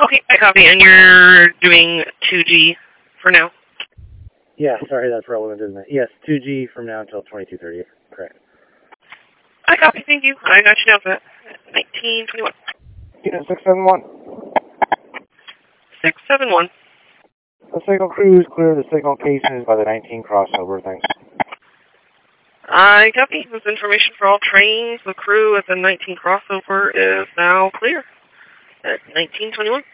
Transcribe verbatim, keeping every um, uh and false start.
Okay, I copy, and you're doing two G for now? Yeah, sorry, that's relevant, isn't it? Yes, two G from now until twenty-two thirty. Correct. I copy, thank you. I got you down for that. nineteen twenty-one. Unit six seven one. six seven one. The signal crew is clear. The signal cases by the nineteen crossover. Thanks. I copy. This information for all trains. The crew at the nineteen crossover is now clear at nineteen twenty-one.